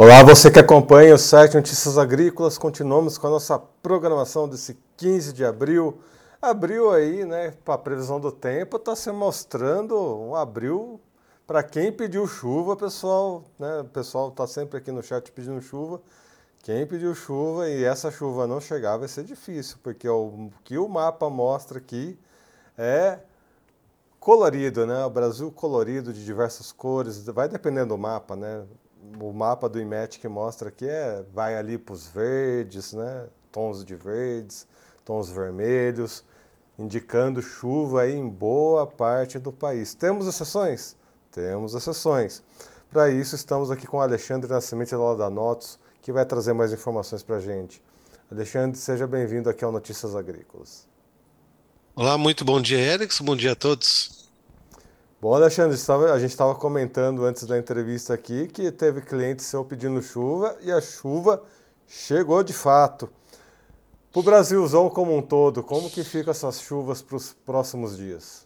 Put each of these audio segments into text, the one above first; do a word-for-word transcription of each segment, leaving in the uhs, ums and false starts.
Olá, você que acompanha o site Notícias Agrícolas, continuamos com a nossa programação desse quinze de abril. Abril aí, né, para a previsão do tempo, está se mostrando um abril para quem pediu chuva, pessoal, né, o pessoal está sempre aqui no chat pedindo chuva. Quem pediu chuva e essa chuva não chegar vai ser difícil, porque o que o mapa mostra aqui é colorido, né? O Brasil colorido de diversas cores, vai dependendo do mapa, né? O mapa do IMET que mostra aqui é, vai ali para os verdes, né? Tons de verdes, tons vermelhos, indicando chuva aí em boa parte do país. Temos exceções? Temos exceções. Para isso, estamos aqui com o Alexandre Nascimento lá da Notos, que vai trazer mais informações para a gente. Alexandre, seja bem-vindo aqui ao Notícias Agrícolas. Olá, muito bom dia, Erickson. Bom dia a todos. Bom, Alexandre, a gente estava comentando antes da entrevista aqui que teve cliente seu pedindo chuva e a chuva chegou de fato. Para o Brasilzão como um todo, como que ficam essas chuvas para os próximos dias?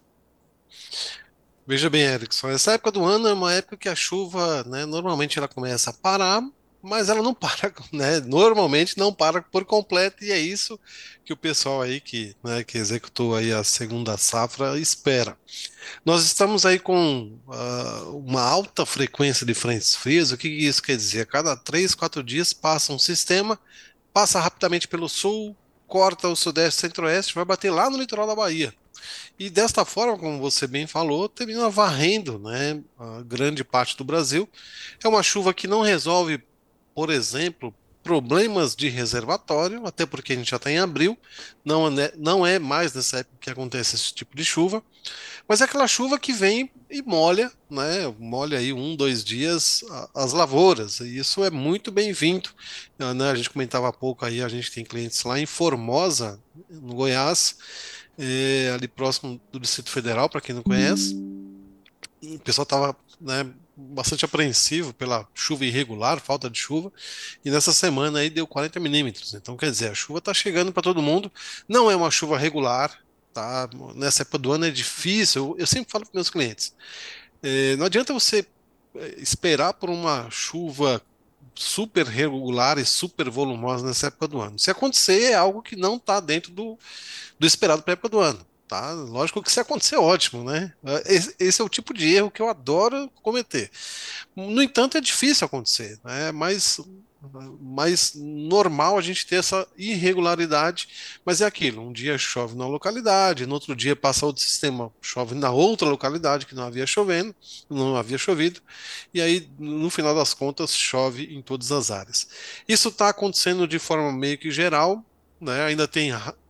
Veja bem, Erickson, essa época do ano é uma época que a chuva, né, normalmente ela começa a parar, mas ela não para, né, normalmente não para por completo, e é isso que o pessoal aí que, né, que executou aí a segunda safra espera. Nós estamos aí com ah, uma alta frequência de frentes frias. O que isso quer dizer? A cada três, quatro dias passa um sistema, passa rapidamente pelo sul, corta o sudeste, centro-oeste, vai bater lá no litoral da Bahia. E desta forma, como você bem falou, termina varrendo, né, a grande parte do Brasil. É uma chuva que não resolve, por exemplo, problemas de reservatório, até porque a gente já está em abril, não, é- não é mais nessa época que acontece esse tipo de chuva, mas é aquela chuva que vem e molha, né, molha aí um, dois dias a- as lavouras, e isso é muito bem-vindo. Ah, né, a gente comentava há pouco aí, a gente tem clientes lá em Formosa, no Goiás, é, ali próximo do Distrito Federal, para quem não conhece. O pessoal estava, né, bastante apreensivo pela chuva irregular, falta de chuva, e nessa semana aí deu quarenta milímetros. Então, quer dizer, a chuva está chegando para todo mundo. Não é uma chuva regular, tá? Nessa época do ano é difícil. Eu, eu sempre falo para meus clientes, é, não adianta você é, esperar por uma chuva super regular e super volumosa nessa época do ano. Se acontecer, é algo que não está dentro do do esperado para a época do ano. Tá? Lógico que se acontecer, ótimo, né? Esse, esse é o tipo de erro que eu adoro cometer. No entanto, é difícil acontecer, né? É mais, mais normal a gente ter essa irregularidade, mas é aquilo: um dia chove na localidade, no outro dia passa outro sistema, chove na outra localidade que não havia chovendo, não havia chovido, e aí, no final das contas, chove em todas as áreas. Isso está acontecendo de forma meio que geral, né? Ainda tem,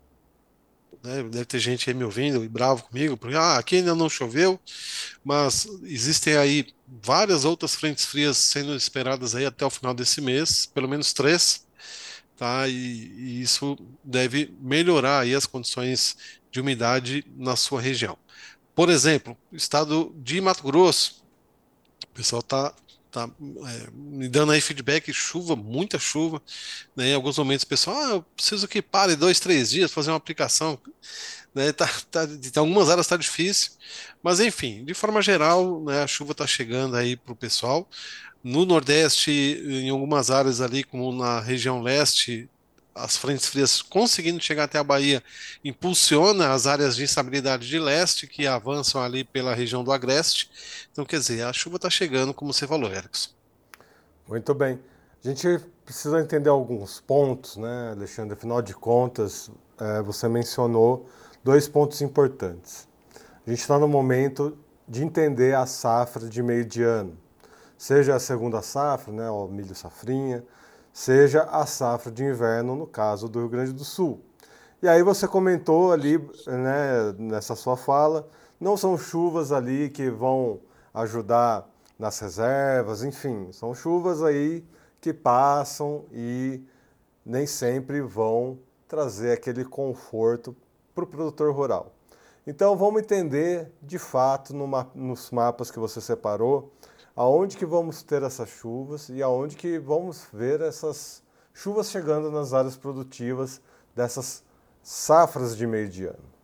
né? Deve ter gente aí me ouvindo e bravo comigo, porque ah, aqui ainda não choveu, mas existem aí várias outras frentes frias sendo esperadas aí até o final desse mês, pelo menos três, tá? E, e isso deve melhorar aí as condições de umidade na sua região. Por exemplo, o estado de Mato Grosso, o pessoal está tá, tá, é, me dando aí feedback, chuva, muita chuva, né? Em alguns momentos o pessoal, ah, eu preciso que pare dois, três dias fazer uma aplicação, né? Tá, tá, em algumas áreas está difícil, mas enfim, de forma geral, né, a chuva está chegando aí para o pessoal. No Nordeste, em algumas áreas ali, como na região leste, as frentes frias conseguindo chegar até a Bahia, impulsiona as áreas de instabilidade de leste que avançam ali pela região do Agreste. Então, quer dizer, a chuva está chegando, como você falou, Erickson. Muito bem. A gente precisa entender alguns pontos, né, Alexandre? Afinal de contas, é, você mencionou dois pontos importantes. A gente está no momento de entender a safra de meio de ano, seja a segunda safra, né, o milho safrinha, seja a safra de inverno, no caso do Rio Grande do Sul. E aí você comentou ali, né, nessa sua fala, não são chuvas ali que vão ajudar nas reservas, enfim, são chuvas aí que passam e nem sempre vão trazer aquele conforto para o produtor rural. Então vamos entender de fato no ma- nos mapas que você separou, aonde que vamos ter essas chuvas e aonde que vamos ver essas chuvas chegando nas áreas produtivas dessas safras de meio de ano.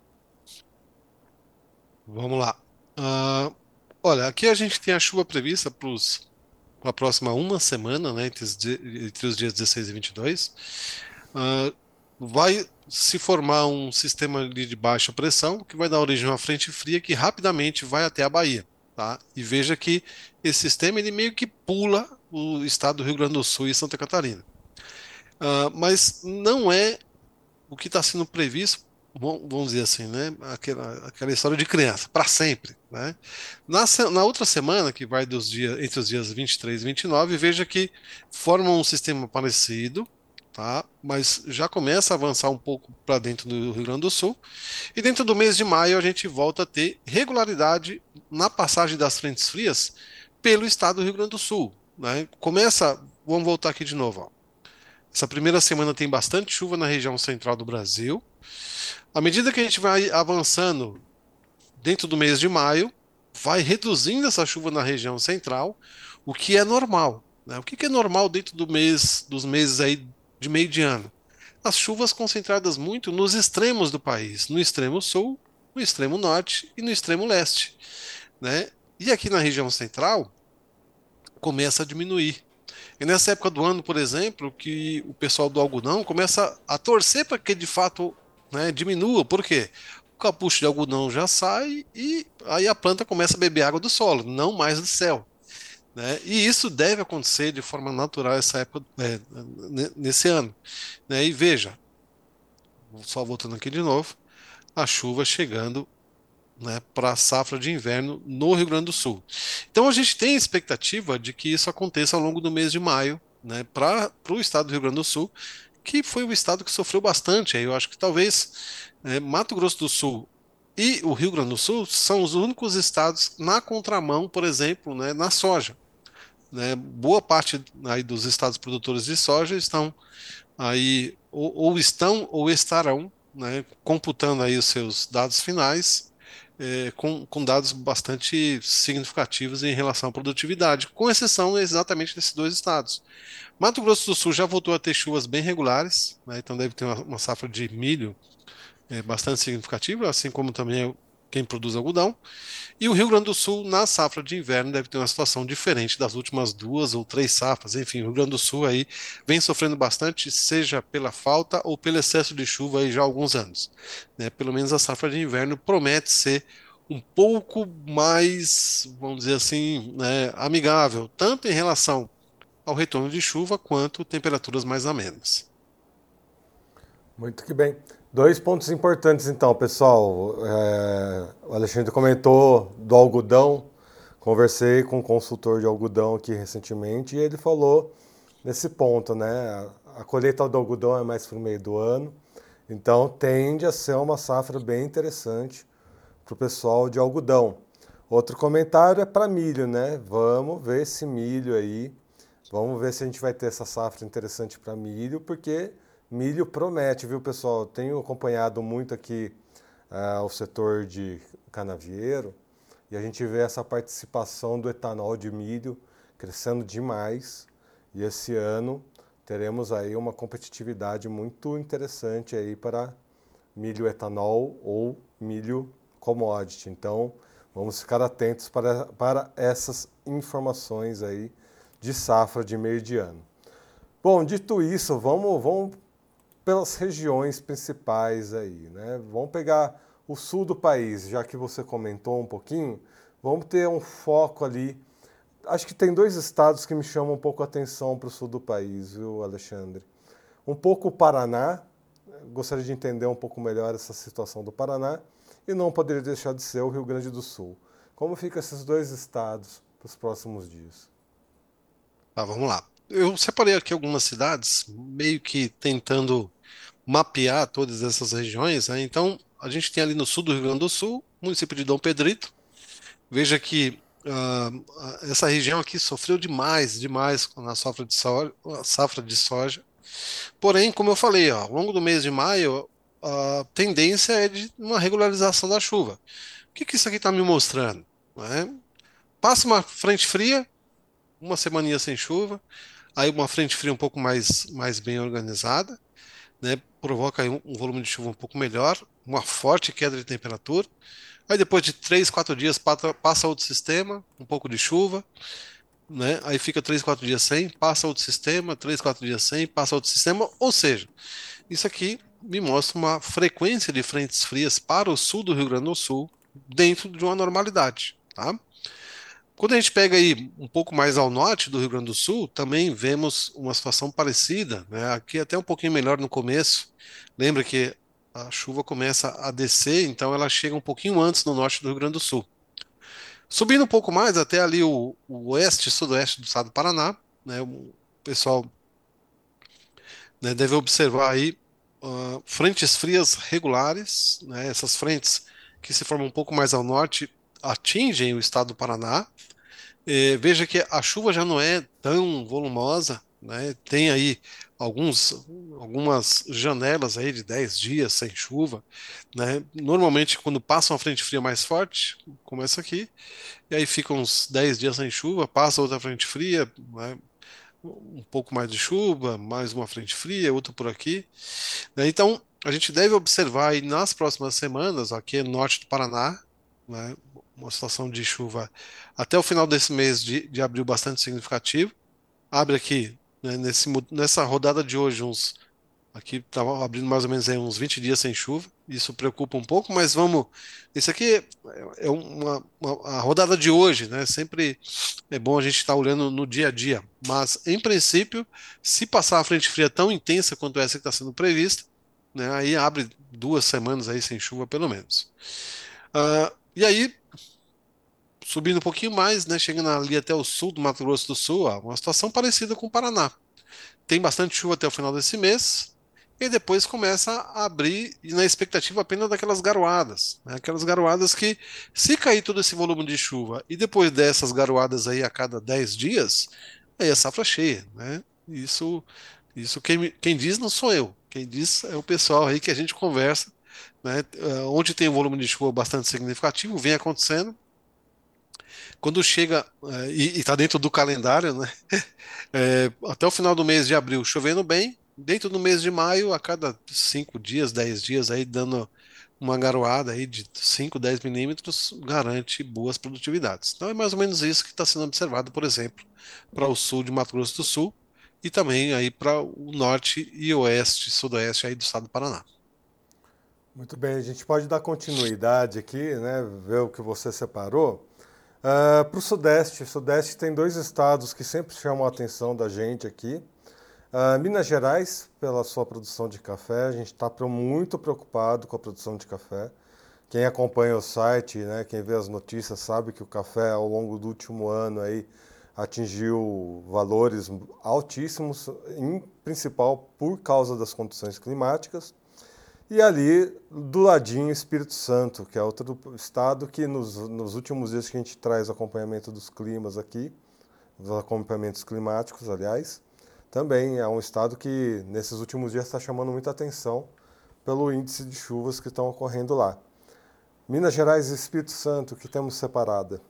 Vamos lá. Ah, olha, aqui a gente tem a chuva prevista para os para a próxima uma semana, né, entre os, di- entre os dias dezesseis e vinte e dois, ah, vai se formar um sistema ali de baixa pressão que vai dar origem a uma frente fria que rapidamente vai até a Bahia, tá? E veja que esse sistema ele meio que pula o estado do Rio Grande do Sul e Santa Catarina. Ah, mas não é o que está sendo previsto, bom, vamos dizer assim, né? Aquela, aquela história de criança, para sempre, né? Na, se- na outra semana, que vai dos dias, entre os dias vinte e três e vinte e nove, veja que formam um sistema parecido, tá? Mas já começa a avançar um pouco para dentro do Rio Grande do Sul. E dentro do mês de maio a gente volta a ter regularidade na passagem das frentes frias pelo estado do Rio Grande do Sul, né? Começa, vamos voltar aqui de novo, ó. Essa primeira semana tem bastante chuva na região central do Brasil. À medida que a gente vai avançando dentro do mês de maio, vai reduzindo essa chuva na região central, o que é normal, né? O que é normal dentro do mês, dos meses aí de meio de ano? As chuvas concentradas muito nos extremos do país, no extremo sul, no extremo norte e no extremo leste, né? E aqui na região central começa a diminuir. E nessa época do ano, por exemplo, que o pessoal do algodão começa a torcer para que de fato, né, diminua. Por quê? O capucho de algodão já sai e aí a planta começa a beber água do solo, não mais do céu. Né? E isso deve acontecer de forma natural essa época, é, nesse ano. Né? E veja, só voltando aqui de novo, a chuva chegando, né, para a safra de inverno no Rio Grande do Sul. Então a gente tem expectativa de que isso aconteça ao longo do mês de maio, né, para o estado do Rio Grande do Sul, que foi o estado que sofreu bastante. Aí eu acho que talvez é, Mato Grosso do Sul e o Rio Grande do Sul são os únicos estados na contramão, por exemplo, né, na soja. Né? Boa parte aí dos estados produtores de soja estão aí ou, ou estão ou estarão, né, computando aí os seus dados finais é, com, com dados bastante significativos em relação à produtividade, com exceção exatamente desses dois estados. Mato Grosso do Sul já voltou a ter chuvas bem regulares, né, então deve ter uma, uma safra de milho é, bastante significativa, assim como também quem produz algodão. E o Rio Grande do Sul, na safra de inverno, deve ter uma situação diferente das últimas duas ou três safras. Enfim, o Rio Grande do Sul aí vem sofrendo bastante, seja pela falta ou pelo excesso de chuva aí já há alguns anos. Né? Pelo menos a safra de inverno promete ser um pouco mais, vamos dizer assim, né, amigável, tanto em relação ao retorno de chuva quanto temperaturas mais amenas. Muito que bem. Dois pontos importantes então, pessoal. É, o Alexandre comentou do algodão. Conversei com um consultor de algodão aqui recentemente e ele falou nesse ponto, né? A, a colheita do algodão é mais para o meio do ano, então tende a ser uma safra bem interessante para o pessoal de algodão. Outro comentário é para milho, né? Vamos ver esse milho aí. Vamos ver se a gente vai ter essa safra interessante para milho, porque milho promete, viu, pessoal? Tenho acompanhado muito aqui uh, o setor de canavieiro e a gente vê essa participação do etanol de milho crescendo demais. E esse ano teremos aí uma competitividade muito interessante aí para milho etanol ou milho commodity. Então, vamos ficar atentos para, para essas informações aí de safra de meio de ano. Bom, dito isso, vamos, vamos pelas regiões principais aí, né? Vamos pegar o sul do país, já que você comentou um pouquinho, vamos ter um foco ali. Acho que tem dois estados que me chamam um pouco a atenção para o sul do país, viu, Alexandre? Um pouco o Paraná, gostaria de entender um pouco melhor essa situação do Paraná, e não poderia deixar de ser o Rio Grande do Sul. Como ficam esses dois estados para os próximos dias? Tá, vamos lá. Eu separei aqui algumas cidades, meio que tentando mapear todas essas regiões, né? Então, a gente tem ali no sul do Rio Grande do Sul, município de Dom Pedrito. Veja que ah, essa região aqui sofreu demais, demais na safra de soja, safra de soja. Porém, como eu falei, ó, ao longo do mês de maio, a tendência é de uma regularização da chuva. O que que isso aqui está me mostrando? Né? Passa uma frente fria, uma semaninha sem chuva, aí uma frente fria um pouco mais, mais bem organizada, né, provoca aí um, um volume de chuva um pouco melhor, uma forte queda de temperatura. Aí depois de três, quatro dias pata- passa outro sistema, um pouco de chuva. né? Aí fica três, quatro dias sem, passa outro sistema, três, quatro dias sem, passa outro sistema. Ou seja, isso aqui me mostra uma frequência de frentes frias para o sul do Rio Grande do Sul dentro de uma normalidade, tá? Quando a gente pega aí um pouco mais ao norte do Rio Grande do Sul, também vemos uma situação parecida, né? Aqui até um pouquinho melhor no começo. Lembra que a chuva começa a descer, então ela chega um pouquinho antes no norte do Rio Grande do Sul. Subindo um pouco mais até ali o, o oeste e sudoeste do estado do Paraná, né? O pessoal, né, deve observar aí ah, frentes frias regulares, né? Essas frentes que se formam um pouco mais ao norte atingem o estado do Paraná. Eh, veja que a chuva já não é tão volumosa, né? Tem aí alguns, algumas janelas aí de dez dias sem chuva, né? Normalmente, quando passa uma frente fria mais forte, começa aqui, e aí fica uns dez dias sem chuva, passa outra frente fria, né? Um pouco mais de chuva, mais uma frente fria, outra por aqui, né? Então, a gente deve observar aí nas próximas semanas, aqui no norte do Paraná, né, uma situação de chuva até o final desse mês de, de abril bastante significativo. Abre aqui, né, nesse, mu- nessa rodada de hoje, uns aqui estava abrindo mais ou menos aí uns vinte dias sem chuva. Isso preocupa um pouco, mas vamos. Isso aqui é é uma, uma- a rodada de hoje, né? Sempre é bom a gente estar olhando no dia a dia. Mas, em princípio, se passar a frente fria tão intensa quanto essa que está sendo prevista, né? Aí abre duas semanas aí sem chuva, pelo menos. Ah, e aí, subindo um pouquinho mais, né? Chegando ali até o sul do Mato Grosso do Sul, ó, uma situação parecida com o Paraná. Tem bastante chuva até o final desse mês, e depois começa a abrir e na expectativa apenas daquelas garoadas, né? Aquelas garoadas que, se cair todo esse volume de chuva e depois dessas garoadas aí a cada dez dias, aí é safra cheia, né? Isso, isso quem, me- quem diz não sou eu, quem diz é o pessoal aí que a gente conversa, né? Eh, Onde tem um volume de chuva bastante significativo, vem acontecendo. Quando chega, eh, e está dentro do calendário, né? É, até o final do mês de abril chovendo bem, dentro do mês de maio, a cada cinco dias, dez dias, aí dando uma garoada aí de cinco, dez milímetros, garante boas produtividades. Então é mais ou menos isso que está sendo observado, por exemplo, para o sul de Mato Grosso do Sul e também aí para o norte e oeste, sudoeste aí do estado do Paraná. Muito bem, a gente pode dar continuidade aqui, né? Ver o que você separou. Para o Sudeste, o Sudeste tem dois estados que sempre chamam a atenção da gente aqui. Ah, Minas Gerais, pela sua produção de café, a gente está muito preocupado com a produção de café. Quem acompanha o site, né, quem vê as notícias, sabe que o café ao longo do último ano aí atingiu valores altíssimos, em principal por causa das condições climáticas. E ali, do ladinho, Espírito Santo, que é outro estado que nos, nos últimos dias que a gente traz acompanhamento dos climas aqui, dos acompanhamentos climáticos, aliás, também é um estado que nesses últimos dias está chamando muita atenção pelo índice de chuvas que estão ocorrendo lá. Minas Gerais e Espírito Santo, que temos separada.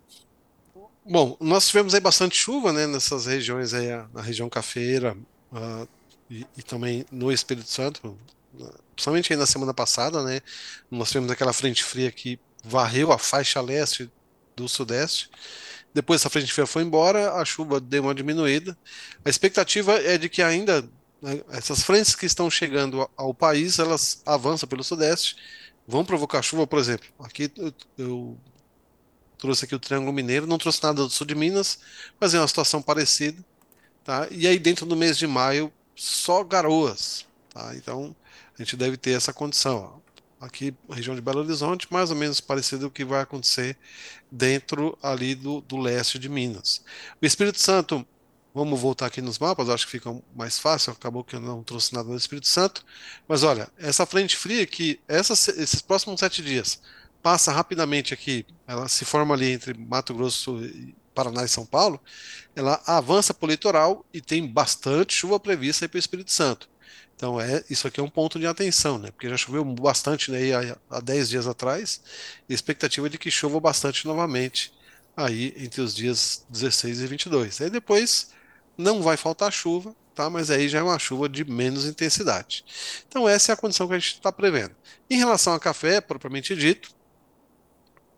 Bom, nós tivemos aí bastante chuva, né, nessas regiões aí, a- na região cafeira, ah, e, e também no Espírito Santo, ah, principalmente aí na semana passada, né, nós tivemos aquela frente fria que varreu a faixa leste do sudeste. Depois essa frente fria foi embora, a chuva deu uma diminuída. A expectativa é de que ainda, né, essas frentes que estão chegando a- ao país, elas avançam pelo sudeste, vão provocar chuva, por exemplo. Aqui eu, eu trouxe aqui o Triângulo Mineiro, não trouxe nada do sul de Minas, mas é uma situação parecida, tá? E aí dentro do mês de maio, só garoas, tá? Então a gente deve ter essa condição, ó. Aqui, região de Belo Horizonte, mais ou menos parecido com o que vai acontecer dentro ali do, do leste de Minas. O Espírito Santo, vamos voltar aqui nos mapas, eu acho que fica mais fácil, acabou que eu não trouxe nada do Espírito Santo, mas olha, essa frente fria que essas, esses próximos sete dias passa rapidamente aqui, ela se forma ali entre Mato Grosso, e Paraná e São Paulo, ela avança para o litoral e tem bastante chuva prevista aí para o Espírito Santo. Então, é, isso aqui é um ponto de atenção, né? Porque já choveu bastante, né, aí há, há dez dias atrás, e a expectativa é de que chova bastante novamente aí entre os dias dezesseis e vinte e dois. Aí depois não vai faltar chuva, tá? Mas aí já é uma chuva de menos intensidade. Então, essa é a condição que a gente está prevendo. Em relação a café, propriamente dito,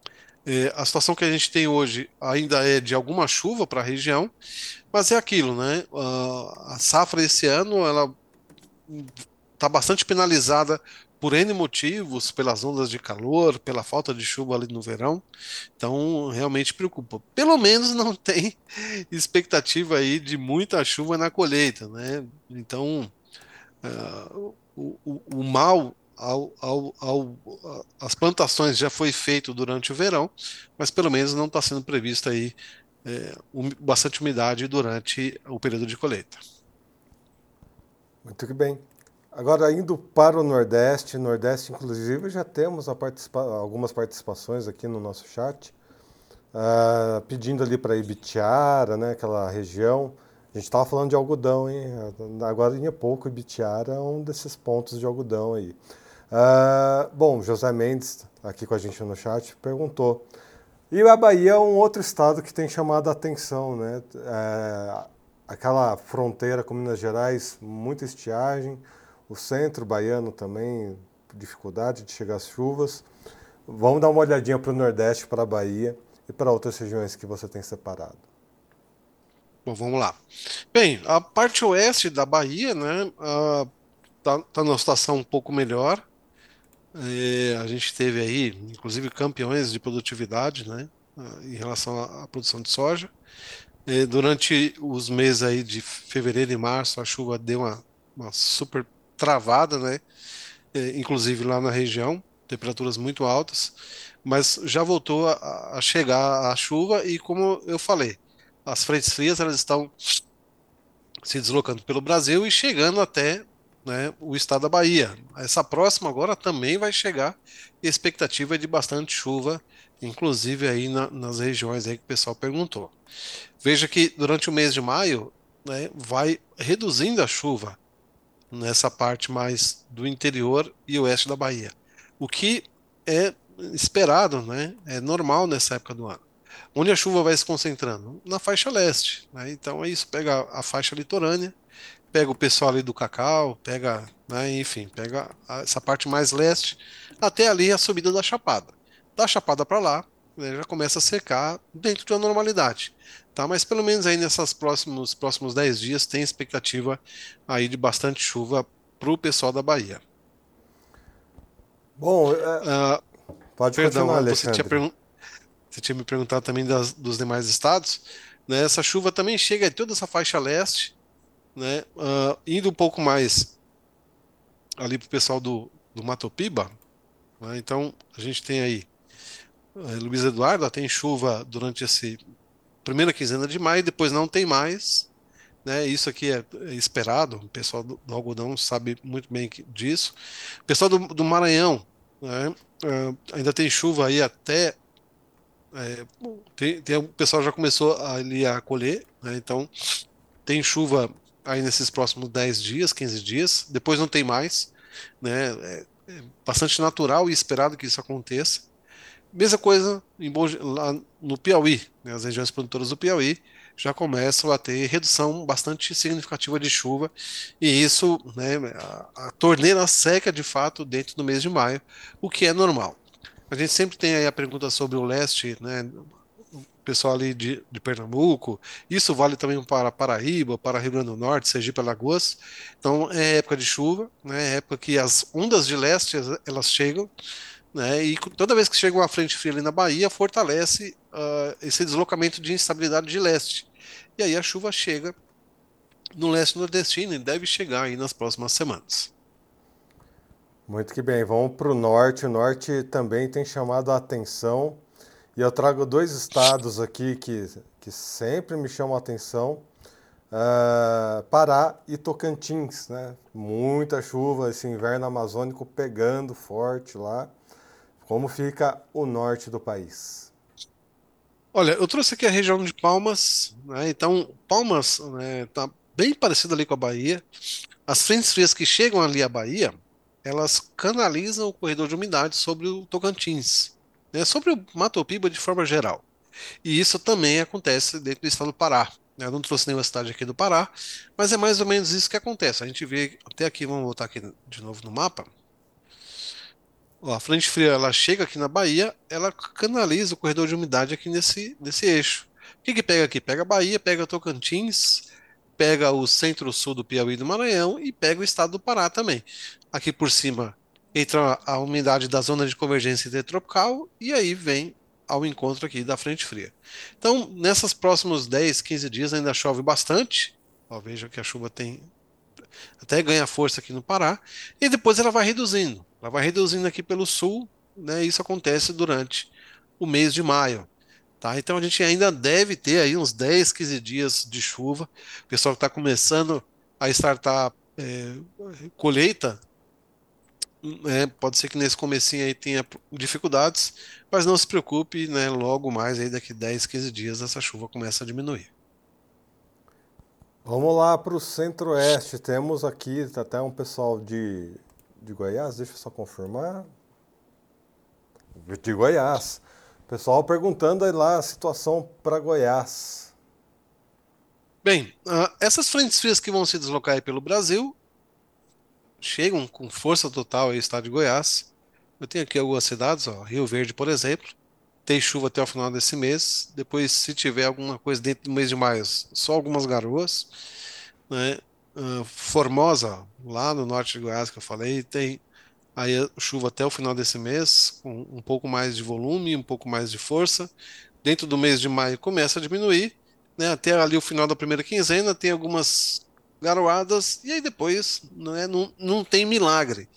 É, a situação que a gente tem hoje ainda é de alguma chuva para a região, mas é aquilo, né? Ah, a safra esse ano ela está bastante penalizada por N motivos, pelas ondas de calor, pela falta de chuva ali no verão. Então, realmente preocupa. Pelo menos não tem expectativa aí de muita chuva na colheita, né? Então, ah, o, o, o mal ao, ao, ao, a- as plantações já foi feito durante o verão, mas pelo menos não está sendo prevista aí é, um- bastante umidade durante o período de colheita. Muito que bem. Agora, indo para o Nordeste, Nordeste, inclusive, já temos a participa algumas participações aqui no nosso chat, ah, pedindo ali para Ibitiara, né, aquela região. A gente estava falando de algodão, hein? Agora, em pouco, Ibitiara é um desses pontos de algodão aí. Ah, bom, José Mendes, aqui com a gente no chat, perguntou. E a Bahia é um outro estado que tem chamado a atenção, né? É, aquela fronteira com Minas Gerais, muita estiagem, o centro baiano também, dificuldade de chegar às chuvas. Vamos dar uma olhadinha para o Nordeste, para a Bahia e para outras regiões que você tem separado. Bom, vamos lá. Bem, a parte oeste da Bahia, né, ah, tá, tá numa situação um pouco melhor. É, a gente teve aí, inclusive, campeões de produtividade, né, ah, em relação à, à produção de soja. É, durante os meses aí de fevereiro e março, a chuva deu uma, uma super travada, né, é, inclusive lá na região, temperaturas muito altas, mas já voltou a, a chegar a chuva e, como eu falei, as frentes frias elas estão se deslocando pelo Brasil e chegando até, né, o estado da Bahia. Essa próxima agora também vai chegar, e a expectativa é de bastante chuva, inclusive aí na- nas regiões aí que o pessoal perguntou. Veja que durante o mês de maio, né, vai reduzindo a chuva nessa parte mais do interior e oeste da Bahia, o que é esperado, né, é normal nessa época do ano. Onde a chuva vai se concentrando? Na faixa leste, né? Então é isso, pega a faixa litorânea, pega o pessoal ali do Cacau, pega, né, enfim, pega a- essa parte mais leste, até ali a subida da Chapada. Da Chapada para lá, né, já começa a secar dentro de uma normalidade, tá? Mas pelo menos aí nesses próximos, próximos dez dias tem expectativa aí de bastante chuva para o pessoal da Bahia. Bom, é, Ah, pode perdão, continuar, ah, você tinha, Alexandre. pergun- você tinha me perguntado também das- dos demais estados, né? Essa chuva também chega em toda essa faixa leste, né? Ah, indo um pouco mais ali para o pessoal do, do Mato Piba, né? Então a gente tem aí eh, Luiz Eduardo, tem chuva durante esse primeira quinzena de maio, depois não tem mais, né? Isso aqui é é esperado, o pessoal do, do algodão sabe muito bem que- disso. O pessoal do, do Maranhão, né? Ah, ainda tem chuva aí até eh, tem, tem- o pessoal já começou ali a colher, né? Então tem chuva aí nesses próximos dez dias, quinze dias, depois não tem mais, né? É, é bastante natural e esperado que isso aconteça. Mesma coisa em Mogi- lá no Piauí, né? As regiões produtoras do Piauí já começam a ter redução bastante significativa de chuva, e isso, né, a, a torneira seca de fato dentro do mês de maio, o que é normal. A gente sempre tem aí a pergunta sobre o leste, né? O pessoal ali de, de Pernambuco, isso vale também para Paraíba, para Rio Grande do Norte, Sergipe, Alagoas. Então é época de chuva, né? É época que as ondas de leste elas chegam, né? E toda vez que chega uma frente fria ali na Bahia, fortalece ah, esse deslocamento de instabilidade de leste. E aí a chuva chega no leste nordestino e deve chegar aí nas próximas semanas. Muito que bem, vamos para o norte. O norte também tem chamado a atenção. E eu trago dois estados aqui que, que sempre me chamam a atenção. Ah, Pará e Tocantins, né? Muita chuva, esse inverno amazônico pegando forte lá. Como fica o norte do país? Olha, eu trouxe aqui a região de Palmas, né? Então, Palmas, né, tá bem parecido ali com a Bahia. As frentes frias que chegam ali à Bahia, elas canalizam o corredor de umidade sobre o Tocantins, né? Sobre o Mato Piba de forma geral. E isso também acontece dentro do estado do Pará. Eu não trouxe nenhuma cidade aqui do Pará, mas é mais ou menos isso que acontece. A gente vê até aqui, vamos voltar aqui de novo no mapa. Ó, a frente fria ela chega aqui na Bahia, ela canaliza o corredor de umidade aqui nesse, nesse eixo. O que que pega aqui? Pega a Bahia, pega Tocantins, pega o centro-sul do Piauí e do Maranhão e pega o estado do Pará também. Aqui por cima entra a umidade da zona de convergência intertropical e aí vem ao encontro aqui da frente fria. Então, nesses próximos dez, quinze dias ainda chove bastante. Ó, veja que a chuva tem até ganha força aqui no Pará, e depois ela vai reduzindo. Ela vai reduzindo aqui pelo sul, né? Isso acontece durante o mês de maio. Tá? Então a gente ainda deve ter aí uns dez, quinze dias de chuva. O pessoal que está começando a startar é, colheita, né, pode ser que nesse comecinho aí tenha dificuldades, mas não se preocupe, né, logo mais aí daqui dez, quinze dias essa chuva começa a diminuir. Vamos lá para o centro-oeste. Temos aqui tá até um pessoal de, de Goiás, deixa eu só confirmar. De Goiás. Pessoal perguntando aí lá a situação para Goiás. Bem, ah, essas frentes frias que vão se deslocar aí pelo Brasil chegam com força total aí ao estado de Goiás. Eu tenho aqui algumas cidades, ó, Rio Verde, por exemplo, tem chuva até o final desse mês. Depois, se tiver alguma coisa dentro do mês de maio, só algumas garoas, né? Ah, Formosa, lá no norte de Goiás, que eu falei, tem aí a chuva até o final desse mês, com um pouco mais de volume, um pouco mais de força. Dentro do mês de maio começa a diminuir, né? Até ali o final da primeira quinzena tem algumas garoadas, e aí depois, né, não, não tem milagre.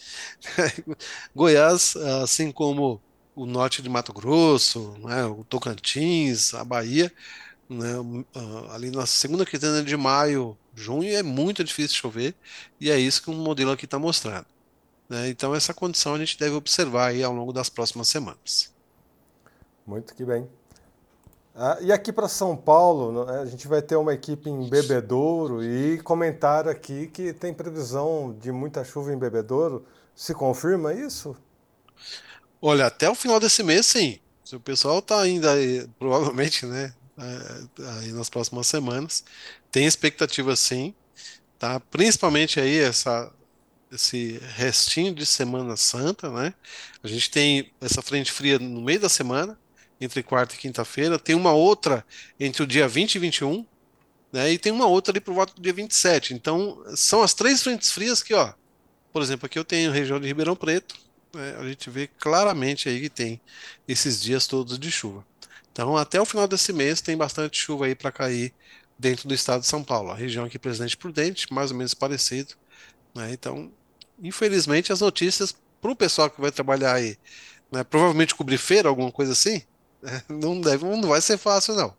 Goiás, assim como o norte de Mato Grosso, né, o Tocantins, a Bahia, né, ah, ali na segunda quinzena de maio, junho, é muito difícil chover, e é isso que o modelo aqui está mostrando. Né? Então, essa condição a gente deve observar aí ao longo das próximas semanas. Muito que bem. Ah, e aqui para São Paulo, né, a gente vai ter uma equipe em Bebedouro e comentaram aqui que tem previsão de muita chuva em Bebedouro. Se confirma isso? Olha, até o final desse mês, sim. Se o pessoal está ainda aí, provavelmente, né, eh, aí nas próximas semanas, tem expectativa sim, tá? Principalmente aí essa esse restinho de Semana Santa, né? A gente tem essa frente fria no meio da semana, entre quarta e quinta-feira, tem uma outra entre o dia vinte e vinte e um, né? E tem uma outra ali por volta do dia vinte e sete. Então, são as três frentes frias que, ó, por exemplo, aqui eu tenho a região de Ribeirão Preto, né? A gente vê claramente aí que tem esses dias todos de chuva. Então, até o final desse mês tem bastante chuva aí para cair dentro do estado de São Paulo. A região aqui Presidente Prudente, mais ou menos parecido, né? Então, infelizmente, as notícias para o pessoal que vai trabalhar aí, né, provavelmente cobrir feira, alguma coisa assim, né, não deve, não vai ser fácil, não.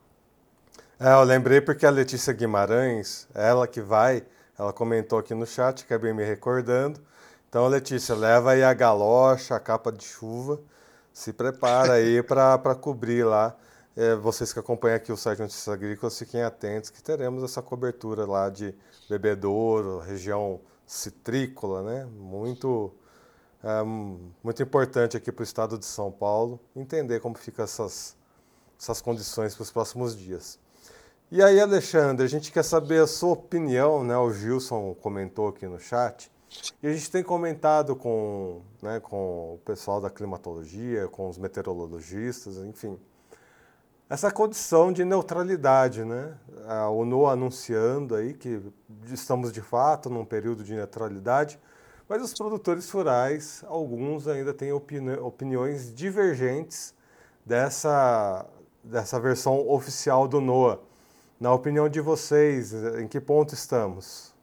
É, eu lembrei porque a Letícia Guimarães, ela que vai, ela comentou aqui no chat, acabei me recordando. Então, Letícia, leva aí a galocha, a capa de chuva, se prepara aí para cobrir lá. É, vocês que acompanham aqui o site Notícias Agrícolas, fiquem atentos que teremos essa cobertura lá de Bebedouro, região citrícola, né? Muito, é, muito importante aqui para o estado de São Paulo entender como ficam essas, essas condições para os próximos dias. E aí, Alexandre, a gente quer saber a sua opinião, né? O Gilson comentou aqui no chat. E a gente tem comentado com, né, com o pessoal da climatologia, com os meteorologistas, enfim. Essa condição de neutralidade, né? A ONU anunciando aí que estamos de fato num período de neutralidade, mas os produtores rurais, alguns ainda têm opini opiniões divergentes dessa, dessa versão oficial do NOAA. Na opinião de vocês, em que ponto estamos?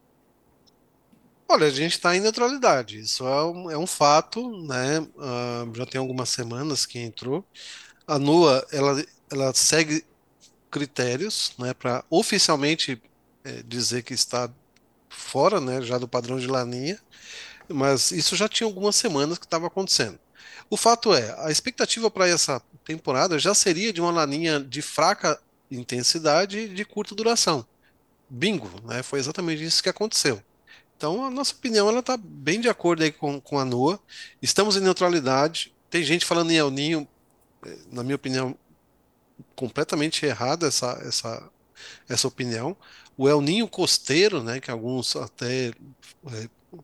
Olha, a gente está em neutralidade, isso é um, é um fato, né? Ah, já tem algumas semanas que entrou. A NOAA, ela, ela segue critérios, né, para oficialmente eh, dizer que está fora, né, já do padrão de Laninha, mas isso já tinha algumas semanas que estava acontecendo. O fato é, a expectativa para essa temporada já seria de uma laninha de fraca intensidade e de curta duração. Bingo, né? Foi exatamente isso que aconteceu. Então, a nossa opinião ela está bem de acordo aí com, com a NOAA. Estamos em neutralidade. Tem gente falando em El Ninho, eh, na minha opinião, completamente errada essa, essa, essa opinião. O El Ninho costeiro, né, que alguns até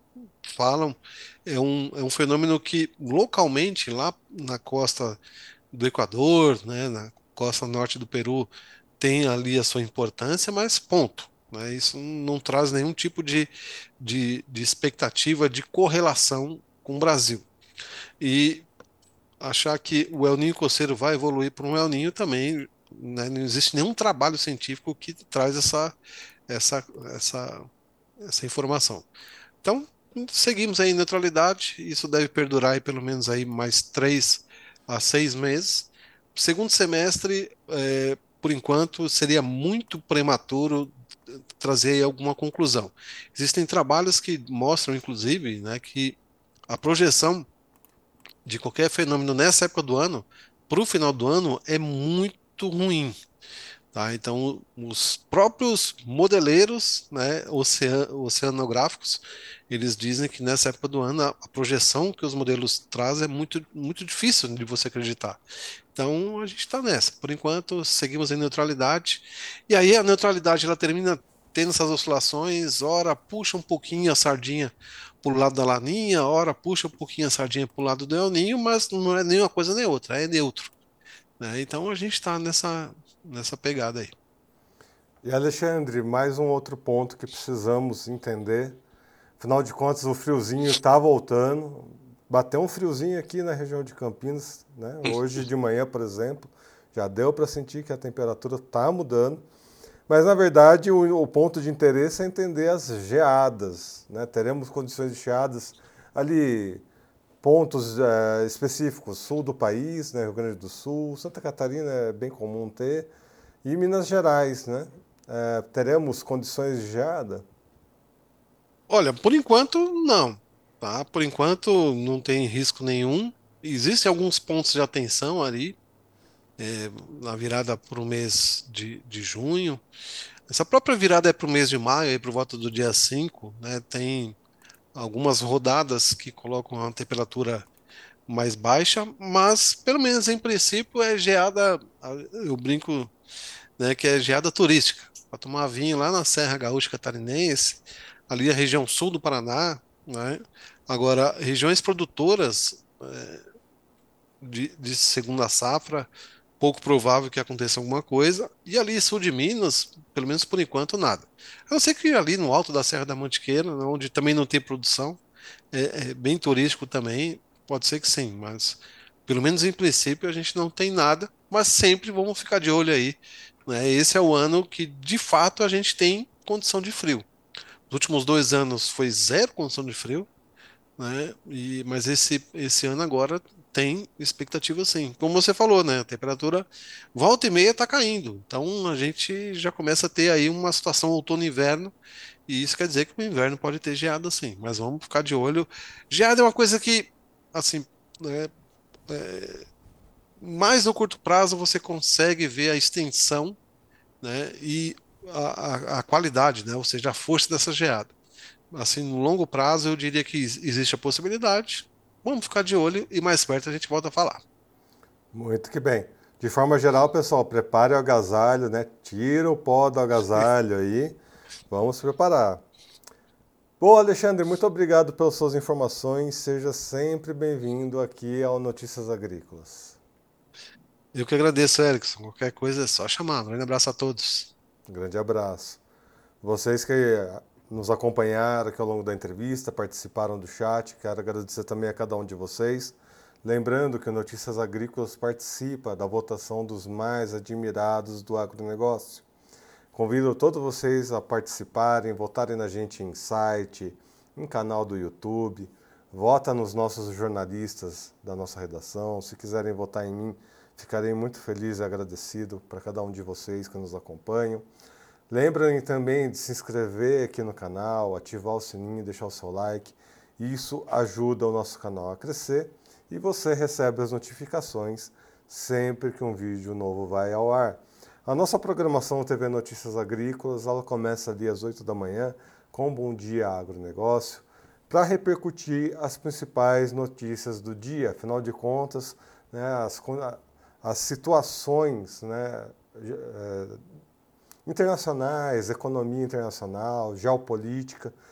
falam, é um, é um fenômeno que localmente, lá na costa do Equador, né, na costa norte do Peru, tem ali a sua importância, mas ponto. Né, isso não traz nenhum tipo de, de, de expectativa de correlação com o Brasil. E achar que o El Niño coceiro vai evoluir para um El Niño também, né, não existe nenhum trabalho científico que traz essa, essa, essa, essa informação. Então, seguimos aí em neutralidade, isso deve perdurar aí pelo menos aí mais três a seis meses. Segundo semestre, é, por enquanto, seria muito prematuro trazer aí alguma conclusão. Existem trabalhos que mostram, inclusive, né, que a projeção de qualquer fenômeno nessa época do ano, para o final do ano, é muito ruim. Tá? Então, os próprios modeleiros, né, ocean- oceanográficos, eles dizem que nessa época do ano a, a projeção que os modelos trazem é muito, muito difícil de você acreditar. Então, a gente está nessa. Por enquanto, seguimos em neutralidade. E aí a neutralidade ela termina tendo essas oscilações, ora puxa um pouquinho a sardinha para o lado da Laninha, ora puxa um pouquinho a sardinha para o lado do El Ninho, mas não é nem uma coisa nem outra, é neutro. Né? Então, a gente está nessa, nessa pegada aí. E Alexandre, mais um outro ponto que precisamos entender. Afinal de contas, o friozinho está voltando. Bateu um friozinho aqui na região de Campinas, né? Hoje de manhã, por exemplo, já deu para sentir que a temperatura está mudando. Mas, na verdade, o, o ponto de interesse é entender as geadas. Né? Teremos condições de geadas ali, pontos é, específicos, sul do país, né? Rio Grande do Sul, Santa Catarina é bem comum ter, e Minas Gerais, né? É, teremos condições de geada? Olha, por enquanto não, tá? Por enquanto não tem risco nenhum. Existem alguns pontos de atenção ali, é, na virada para o mês de, de junho. Essa própria virada é para o mês de maio, aí por volta do dia cinco, né? Tem algumas rodadas que colocam a temperatura mais baixa, mas pelo menos em princípio é geada, eu brinco, né, que é geada turística, para tomar vinho lá na Serra Gaúcha Catarinense, ali a região sul do Paraná, né? Agora, regiões produtoras de, de segunda safra, pouco provável que aconteça alguma coisa, e ali sul de Minas, pelo menos por enquanto, nada. A não ser que ali no alto da Serra da Mantiqueira, né, onde também não tem produção, é, é bem turístico também, pode ser que sim, mas pelo menos em princípio a gente não tem nada, mas sempre vamos ficar de olho aí, né? Esse é o ano que de fato a gente tem condição de frio. Os últimos dois anos foi zero condição de frio, né? E, mas esse, esse ano agora tem expectativa sim. Como você falou, né? A temperatura volta e meia está caindo. Então a gente já começa a ter aí uma situação outono-inverno, e isso quer dizer que o inverno pode ter geada sim. Mas vamos ficar de olho. Geada é uma coisa que, assim, né, mais no curto prazo você consegue ver a extensão, né? E a, a, a qualidade, né? Ou seja, a força dessa geada. Assim, no longo prazo, eu diria que ex- existe a possibilidade. Vamos ficar de olho e mais perto a gente volta a falar. Muito que bem. De forma geral, pessoal, prepare o agasalho, né? Tira o pó do agasalho aí. Vamos preparar. Bom, Alexandre, muito obrigado pelas suas informações. Seja sempre bem-vindo aqui ao Notícias Agrícolas. Eu que agradeço, Erickson. Qualquer coisa é só chamar. Um grande abraço a todos. Um grande abraço. Vocês que nos acompanharam aqui ao longo da entrevista, participaram do chat, quero agradecer também a cada um de vocês. Lembrando que o Notícias Agrícolas participa da votação dos mais admirados do agronegócio. Convido todos vocês a participarem, votarem na gente em site, em canal do YouTube. Vota nos nossos jornalistas da nossa redação. Se quiserem votar em mim, ficarei muito feliz e agradecido para cada um de vocês que nos acompanham. Lembrem também de se inscrever aqui no canal, ativar o sininho, deixar o seu like. Isso ajuda o nosso canal a crescer e você recebe as notificações sempre que um vídeo novo vai ao ar. A nossa programação T V Notícias Agrícolas, ela começa ali às oito da manhã com Bom Dia Agronegócio para repercutir as principais notícias do dia. Afinal de contas, né, as, as situações, né, internacionais, economia internacional, geopolítica,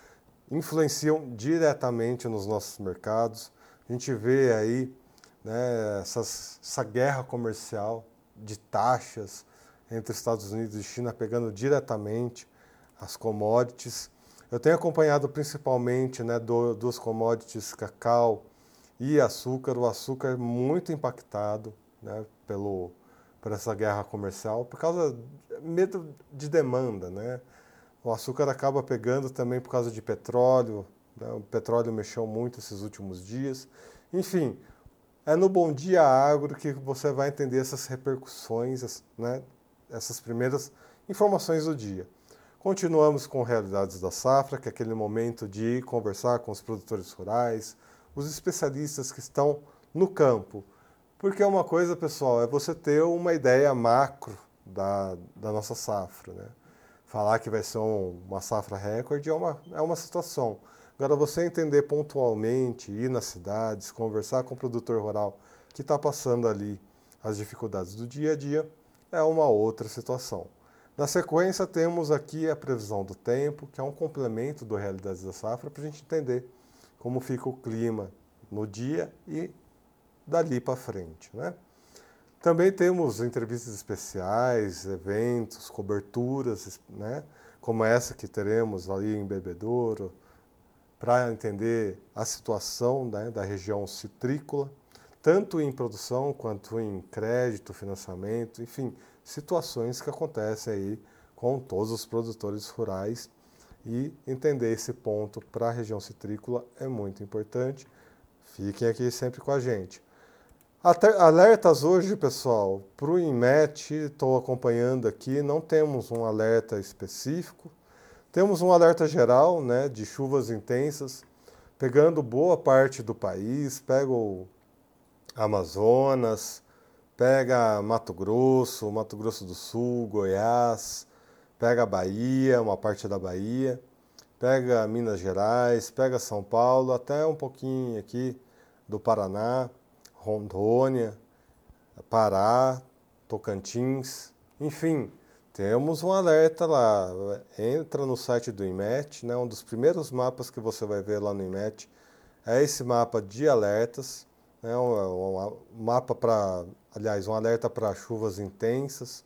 influenciam diretamente nos nossos mercados. A gente vê aí, né, essas, essa guerra comercial de taxas entre Estados Unidos e China pegando diretamente as commodities. Eu tenho acompanhado principalmente, né, do, dos commodities cacau e açúcar. O açúcar é muito impactado, né, pelo, por essa guerra comercial, por causa de medo de demanda, né? O açúcar acaba pegando também por causa de petróleo, né? O petróleo mexeu muito esses últimos dias. Enfim, é no Bom Dia Agro que você vai entender essas repercussões, né? Essas primeiras informações do dia. Continuamos com Realidades da Safra, que é aquele momento de conversar com os produtores rurais, os especialistas que estão no campo. Porque uma coisa, pessoal, é você ter uma ideia macro da, da nossa safra, né? Falar que vai ser um, uma safra recorde é uma, é uma situação. Agora, você entender pontualmente, ir nas cidades, conversar com o produtor rural que está passando ali as dificuldades do dia a dia, é uma outra situação. Na sequência, temos aqui a previsão do tempo, que é um complemento do Realidades da Safra, para a gente entender como fica o clima no dia e dali para frente, né? Também temos entrevistas especiais, eventos, coberturas, né? Como essa que teremos ali em Bebedouro, para entender a situação, né, da região citrícola, tanto em produção quanto em crédito, financiamento, enfim, situações que acontecem aí com todos os produtores rurais, e entender esse ponto para a região citrícola é muito importante. Fiquem aqui sempre com a gente. Até alertas hoje, pessoal, para o INMET, estou acompanhando aqui, não temos um alerta específico, temos um alerta geral, né, de chuvas intensas, pegando boa parte do país, pega o Amazonas, pega Mato Grosso, Mato Grosso do Sul, Goiás, pega a Bahia, uma parte da Bahia, pega Minas Gerais, pega São Paulo, até um pouquinho aqui do Paraná, Rondônia, Pará, Tocantins, enfim, temos um alerta lá. Entra no site do INMET, né, um dos primeiros mapas que você vai ver lá no INMET é esse mapa de alertas, né, um, um mapa para, aliás, um alerta para chuvas intensas.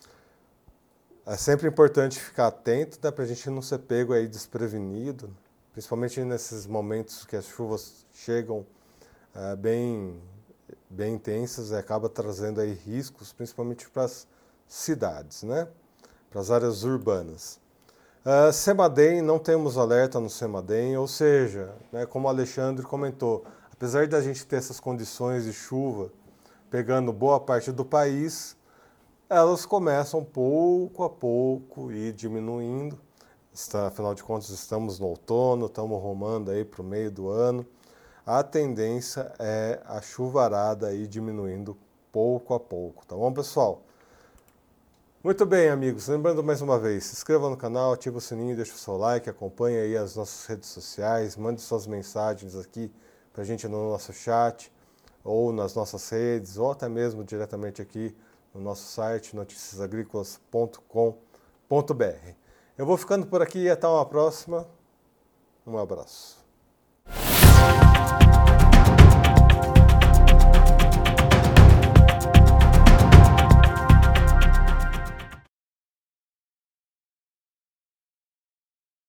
É sempre importante ficar atento, né, para a gente não ser pego aí desprevenido, principalmente nesses momentos que as chuvas chegam é, bem bem intensas e acaba trazendo aí riscos, principalmente para as cidades, né? Para as áreas urbanas. Uh, Semadem, não temos alerta no Semadem, ou seja, né, como o Alexandre comentou, apesar da gente ter essas condições de chuva pegando boa parte do país, elas começam pouco a pouco ir diminuindo. Está, afinal de contas, estamos no outono, estamos rumando aí para o meio do ano. A tendência é a chuvarada aí diminuindo pouco a pouco, tá bom, pessoal? Muito bem, amigos. Lembrando mais uma vez, se inscreva no canal, ative o sininho, deixe o seu like, acompanhe aí as nossas redes sociais, mande suas mensagens aqui pra gente no nosso chat, ou nas nossas redes, ou até mesmo diretamente aqui no nosso site, noticias agrícolas ponto com ponto br. Eu vou ficando por aqui e até uma próxima. Um abraço.